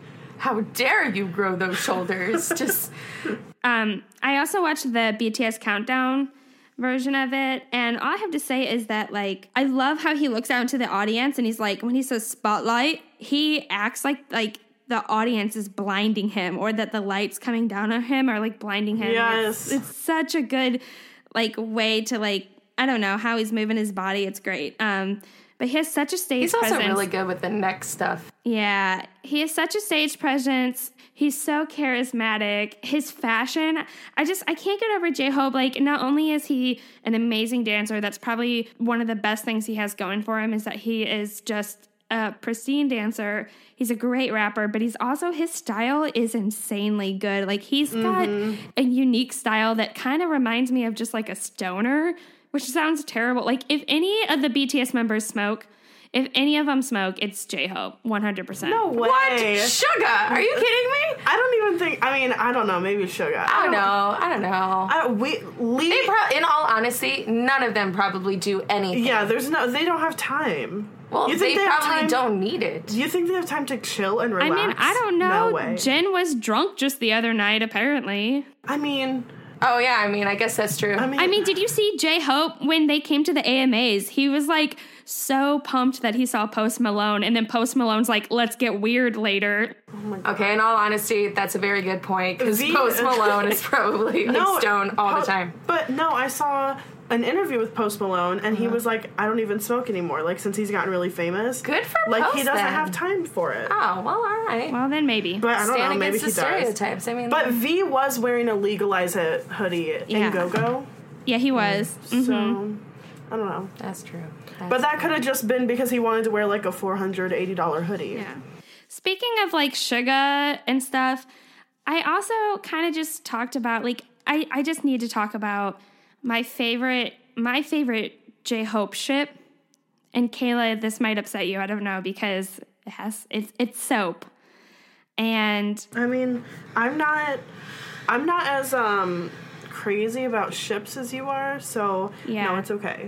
how dare you grow those shoulders? Just Um, I also watched the B T S Countdown version of it, and all I have to say is that, like, I love how he looks out into the audience, and he's like, when he says spotlight, he acts like, like, the audience is blinding him, or that the lights coming down on him are, like, blinding him. Yes. It's, it's such a good, like, way to, like, I don't know, how he's moving his body. It's great. Um, but he has such a stage he's also presence. really good with the neck stuff. Yeah, he has such a stage presence. He's so charismatic. His fashion, I just, I can't get over J-Hope. Like, not only is he an amazing dancer, that's probably one of the best things he has going for him, is that he is just a pristine dancer. He's a great rapper, but he's also, his style is insanely good. Like, he's got Mm-hmm. a unique style that kind of reminds me of just like a stoner, which sounds terrible. Like, if any of the B T S members smoke, if any of them smoke, it's J-Hope, one hundred percent. No way. What? Suga? Are you kidding me? I don't even think, I mean, I don't know, maybe Suga. I don't know. I don't know. I, we, Lee, They pro- in all honesty, none of them probably do anything. yeah, there's no, they don't have time. Well, You they, think they have probably time- don't need it. Do you think they have time to chill and I relax? mean, I don't know. No way. Jen was drunk just the other night, apparently. I mean, Oh yeah, I mean, I guess that's true. I mean, I mean, did you see J-Hope when they came to the A M As? He was like so pumped that he saw Post Malone, and then Post Malone's like, let's get weird later. okay, in all honesty, that's a very good point because The- Post Malone is probably like no, stoned all Po- the time. But no, I saw an interview with Post Malone, and he was like, I don't even smoke anymore. Like, since he's gotten really famous. Good for Like, Post, he doesn't then. have time for it. Oh well, all right. Well, then maybe. But I don't Stand know, maybe against he the does. stereotypes. I mean, But V was wearing a Legalize It hoodie Yeah. in Go-Go. Yeah, he was. Mhm. So, I don't know. that's true. That's But that could have just been because he wanted to wear like a four hundred eighty dollars hoodie. Yeah. Speaking of like Suga and stuff, I also kind of just talked about like I, I just need to talk about my favorite my favorite J-Hope ship. And Kayla, this might upset you, I don't know, because it has it's it's soap. And I mean, I'm not I'm not as um crazy about ships as you are, so Yeah. no, it's okay.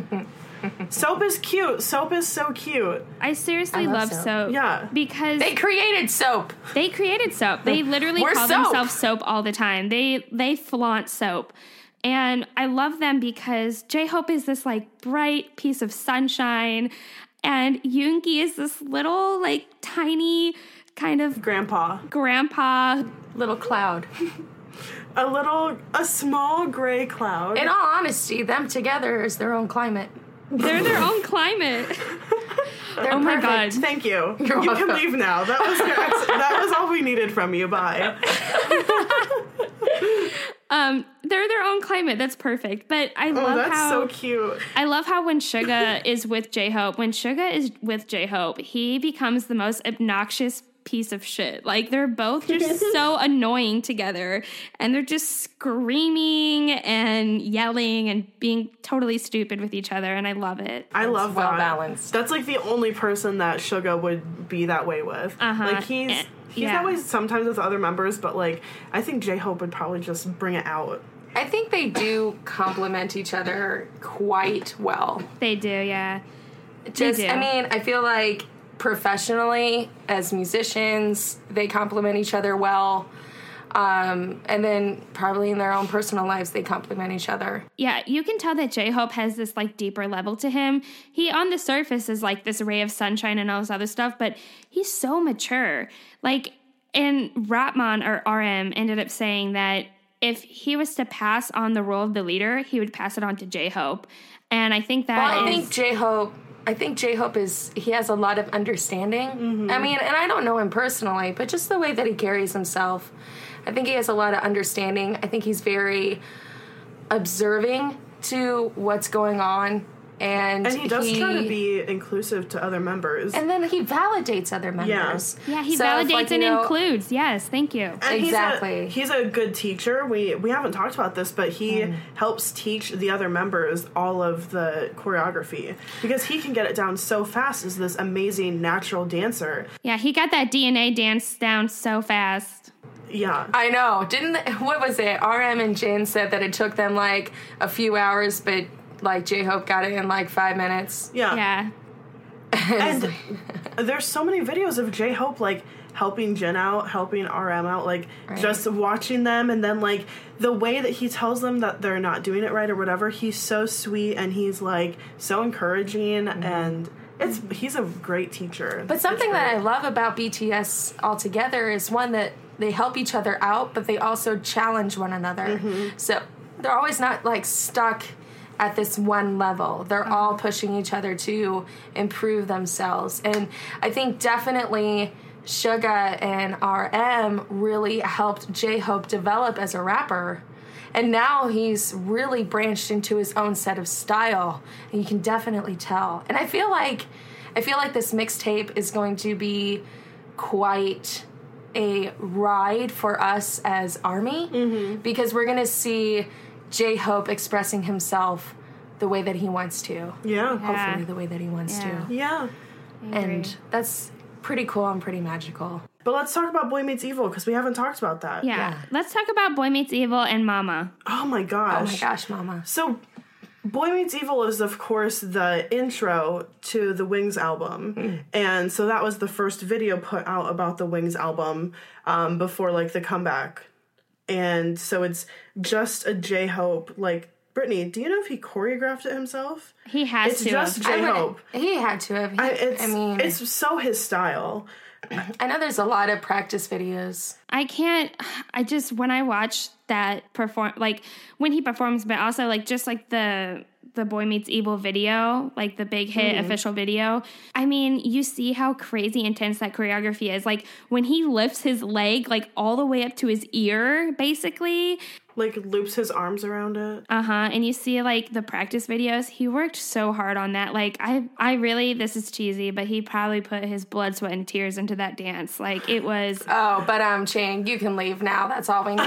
Soap is cute. Soap is so cute. I seriously I love love, soap. soap. Yeah. Because they created soap. They created soap. They literally We're call soap. themselves soap all the time. They they flaunt soap. And I love them because J-Hope is this like bright piece of sunshine, and Yoongi is this little like tiny kind of Grandpa. grandpa. Little cloud. A little a small gray cloud. In all honesty, them together is their own climate. They're their own climate. They're Oh my perfect. god. Thank you. You're you can welcome. leave now. That was that was all we needed from you. Bye. Um, they're their own climate. That's perfect. But I Oh, love that's how so cute. I love how when Suga is with J-Hope, when Suga is with J-Hope, he becomes the most obnoxious piece of shit. Like, they're both just so annoying together, and they're just screaming and yelling and being totally stupid with each other, and I love it. I It's love well that. balanced. That's like the only person that Suga would be that way with. Uh-huh. Like he's Eh, he's yeah. that way sometimes with other members, but like I think J-Hope would probably just bring it out. I think they do complement each other quite well. They do, yeah. Just, do. I mean, I feel like professionally, as musicians, they complement each other well. Um, and then probably in their own personal lives, they complement each other. Yeah, you can tell that J-Hope has this, like, deeper level to him. He, on the surface, is, like, this ray of sunshine and all this other stuff, but he's so mature. Like, and Ratman, or R M, ended up saying that if he was to pass on the role of the leader, he would pass it on to J-Hope. And I think that Well, I is... think J-Hope, I think J-Hope is, he has a lot of understanding. Mm-hmm. I mean, and I don't know him personally, but just the way that he carries himself, I think he has a lot of understanding. I think he's very observing to what's going on. And, And he does try to be inclusive to other members. And then he validates other members. Yeah, he So validates if, like, you and know, includes. Yes, thank you. And Exactly. He's a, he's a good teacher. We we haven't talked about this, but he Mm. helps teach the other members all of the choreography because he can get it down so fast as this amazing natural dancer. Yeah, he got that D N A dance down so fast. Yeah. I know. Didn't, what was it? R M and Jin said that it took them like a few hours, but like J-Hope got it in like five minutes. Yeah. Yeah. And there's so many videos of J-Hope like helping Jin out, helping R M out, like Right. just watching them, and then like the way that he tells them that they're not doing it right or whatever, he's so sweet and he's like so encouraging and it's he's a great teacher. But something It's that I great. love about B T S altogether is one that they help each other out, but they also challenge one another. So they're always not like stuck at this one level. They're all pushing each other to improve themselves. And I think definitely Suga and R M really helped J-Hope develop as a rapper. And now he's really branched into his own set of style, and you can definitely tell. And I feel like I feel like this mixtape is going to be quite a ride for us as ARMY, because we're going to see J-Hope expressing himself the way that he wants to. Yeah. Hopefully the way that he wants Yeah. to. Yeah. And that's pretty cool and pretty magical. But let's talk about Boy Meets Evil because we haven't talked about that. Yeah. Yeah. Let's talk about Boy Meets Evil and Mama. Oh my gosh. Oh my gosh, mama. So, Boy Meets Evil is, of course, the intro to the Wings album. And so that was the first video put out about the Wings album um, before, like, the comeback. And so it's just a J-Hope, like, Brittany, do you know if he choreographed it himself? He has It's to. just have. I would- J-Hope. He had to have. He, I, I, it's, mean, it's so his style. I know there's a lot of practice videos. I can't, I just, when I watch that perform, like, when he performs, but also, like, just, like, the, the Boy Meets Evil video, like, the big hit official video, I mean, you see how crazy intense that choreography is. Like, when he lifts his leg, like, all the way up to his ear, basically, Like, loops his arms around it. uh-huh, and you see, like, the practice videos, he worked so hard on that. Like, I, I really, this is cheesy, but he probably put his blood, sweat, and tears into that dance. Like, it was... Oh, but um, Chang, you can leave now. That's all we need from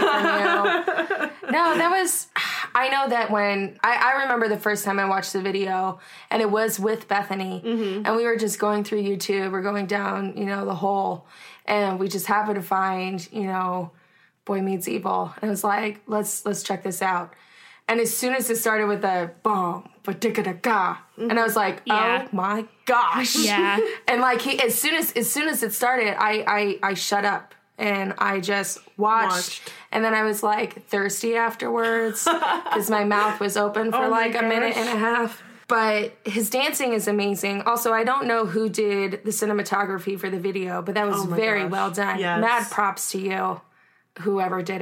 you. No, that was. I know that when I, I remember the first time I watched the video, and it was with Bethany, and we were just going through YouTube, we're going down, you know, the hole, and we just happened to find, you know, Boy Meets Evil, and it was like, let's let's check this out. And as soon as it started with the boom, ba da da ga, and I was like, Yeah. oh my gosh, Yeah. And like he, as soon as as soon as it started, I I, I shut up and I just watched. Watched. And then I was like thirsty afterwards because my mouth was open for Oh my like a minute gosh. and a half. But his dancing is amazing. Also, I don't know who did the cinematography for the video, but that was Oh my very gosh. well done. Yes. Mad props to you, whoever did it.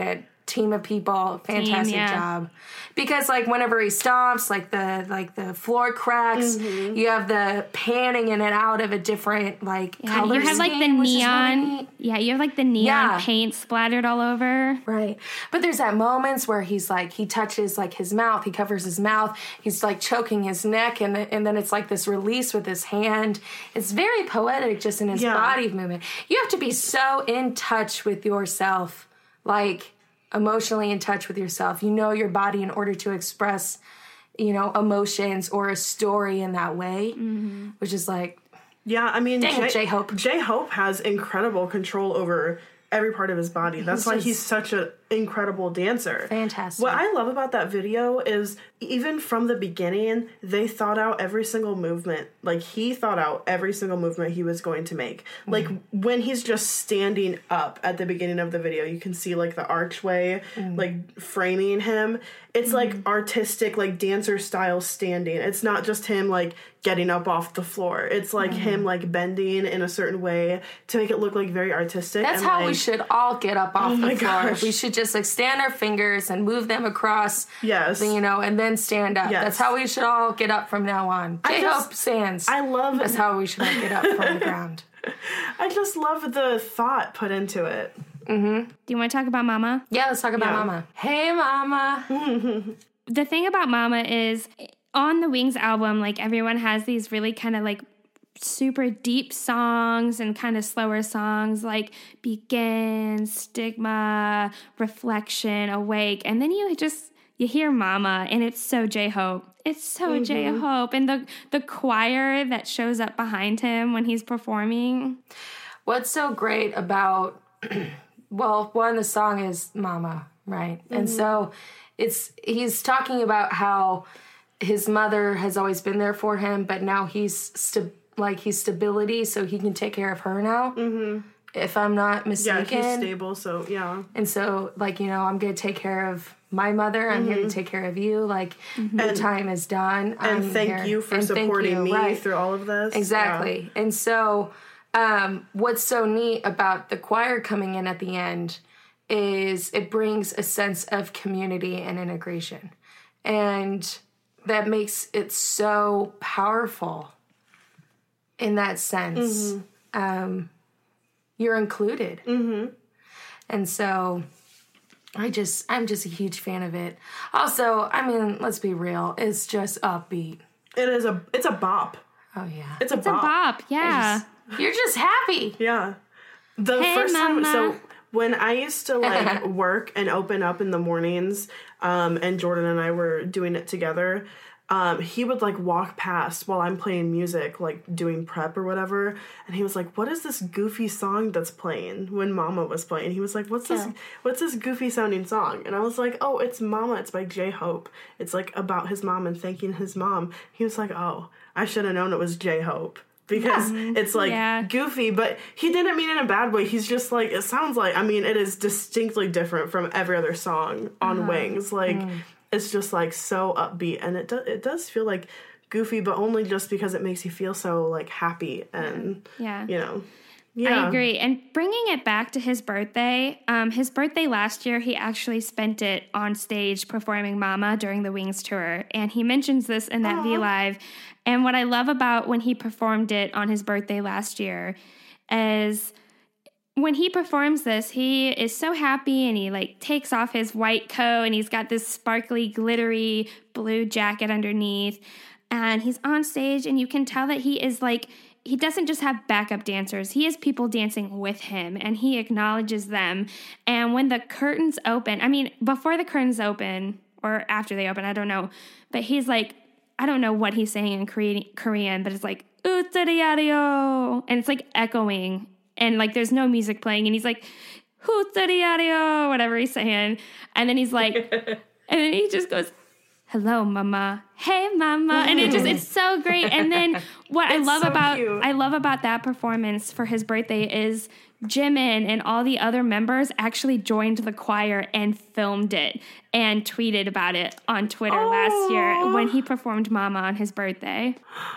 team of people. Fantastic Team, yeah. job. Because like whenever he stomps, like the like the floor cracks, Mm-hmm. you have the panning in and out of a different like Yeah, color you have like the scheme, which is really neon. neat. Yeah, you have like the neon Yeah. paint splattered all over. Right. But there's that moments where he's like, he touches like his mouth, he covers his mouth, he's like choking his neck, and, and then it's like this release with his hand. It's very poetic just in his Yeah. body movement. You have to be so in touch with yourself, like emotionally in touch with yourself. You know your body in order to express, you know, emotions or a story in that way, mm-hmm. which is like, Yeah, I mean, Dang it, J- J-Hope. J-Hope has incredible control over every part of his body. That's He's why just- he's such an incredible dancer. Fantastic. What I love about that video is even from the beginning, they thought out every single movement. Like, he thought out every single movement he was going to make. Like, Mm-hmm. when he's just standing up at the beginning of the video, you can see, like, the archway, Mm. like, framing him. It's, Mm-hmm. like, artistic, like, dancer-style standing. It's not just him, like, getting up off the floor. It's, like, Mm-hmm. him, like, bending in a certain way to make it look, like, very artistic. That's and, how like, we should all get up off Oh the my floor. gosh. We should just like stand our fingers and move them across. Yes. You know, and then stand up. Yes. That's how we should all get up from now on. I J-Hope just- stands. I love That's how we should all get up from the ground. I just love the thought put into it. Do you want to talk about Mama? Yeah, let's talk about Yeah. Mama. Hey, Mama. The thing about Mama is on the Wings album, like everyone has these really kind of like super deep songs and kind of slower songs like Begin, Stigma, Reflection, Awake. And then you just, you hear Mama and it's so J-Hope. It's so Mm-hmm. J-Hope. And the, the choir that shows up behind him when he's performing. What's so great about, well, one, the song is Mama, right? And so it's, he's talking about how his mother has always been there for him, but now he's sta- like he's stability, so he can take care of her now. Mm-hmm. If I'm not Yeah, mistaken. he's stable, so yeah. And so, like, you know, I'm going to take care of my mother. I'm here to take care of you. Like, the And- time is done. And I'm thank here. you for And thank supporting you, me right. through all of this. Exactly. And so, um, what's so neat about the choir coming in at the end is it brings a sense of community and integration. And that makes it so powerful in that sense. Mm-hmm. Um, you're included. Mm-hmm. And so I just, I'm just a huge fan of it. Also, I mean, let's be real. It's just upbeat. Yeah. It is a, it's a bop. Oh, yeah. It's a It's a bop. bop, yeah. You're just happy. Yeah. The Hey, first time, Mama. so when I used to like work and open up in the mornings, um, and Jordan and I were doing it together, um, he would like walk past while I'm playing music, like doing prep or whatever, and he was like, "What is this goofy song that's playing?" When Mama was playing, he was like, "What's this? What's this goofy sounding song?" And I was like, "Oh, it's Mama. It's by J-Hope. It's like about his mom and thanking his mom." He was like, "Oh, I should have known it was J-Hope." Because it's like Yeah. goofy, but he didn't mean it in a bad way. He's just like, it sounds like, I mean, it is distinctly different from every other song on Wings. Like, it's just like so upbeat, and it, do, it does feel like goofy, but only just because it makes you feel so like happy and, Yeah. you know. Yeah. I agree. And bringing it back to his birthday, um, his birthday last year, he actually spent it on stage performing Mama during the Wings tour. And he mentions this in that V Live. And what I love about when he performed it on his birthday last year is when he performs this, he is so happy and he like takes off his white coat and he's got this sparkly, glittery blue jacket underneath. And he's on stage and you can tell that he is like, he doesn't just have backup dancers. He has people dancing with him and he acknowledges them. And when the curtains open, I mean, before the curtains open or after they open, I don't know. But he's like, I don't know what he's saying in Korean, Korean but it's like, Utsuriyario. And it's like echoing. And like there's no music playing. And he's like, Utsuriyario, whatever he's saying. And then he's like, and then he just goes, hello, Mama. Hey, Mama. And it just, it's so great. And then what I It's love so about, cute. I love about that performance for his birthday is Jimin and all the other members actually joined the choir and filmed it and tweeted about it on Twitter last year when he performed Mama on his birthday.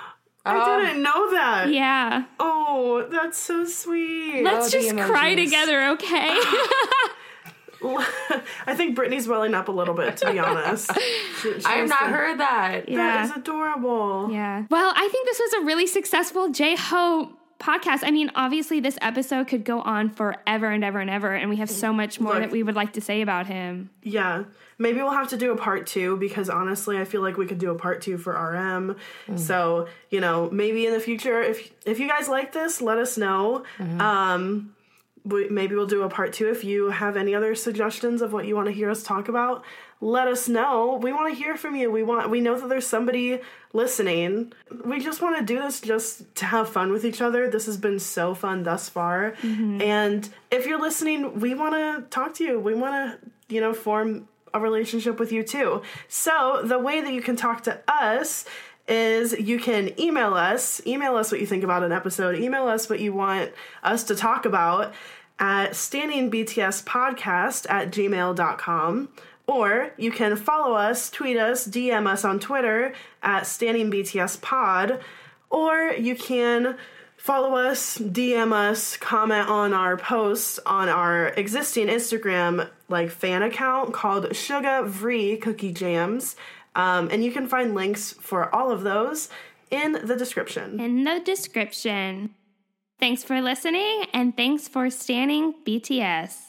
I didn't know that. Yeah. Oh, that's so sweet. Let's the just cry emojis. together, okay? I think Brittany's welling up a little bit, to be honest. She, she I have was not like, heard that. Yeah. That is adorable. Yeah. Well, I think this was a really successful J-Hope podcast. I mean, obviously this episode could go on forever and ever and ever, and we have so much more Look, that we would like to say about him. Yeah. Maybe we'll have to do a part two, because honestly, I feel like we could do a part two for R M. Mm. So, you know, maybe in the future, if if you guys like this, let us know. Mm-hmm. Um, we, maybe we'll do a part two. If you have any other suggestions of what you want to hear us talk about, let us know. We want to hear from you. We want. We know that there's somebody listening. We just want to do this just to have fun with each other. This has been so fun thus far. Mm-hmm. And if you're listening, we want to talk to you. We want to, you know, form a relationship with you too. So the way that you can talk to us is you can email us. Email us what you think about an episode. Email us what you want us to talk about at standingbtspodcast at gmail dot com. Or you can follow us, tweet us, D M us on Twitter at standingbtspod. Or you can follow us, D M us, comment on our posts on our existing Instagram like fan account called Suga Vree Cookie Jams. Um, and you can find links for all of those in the description. In the description. Thanks for listening, and thanks for standing B T S.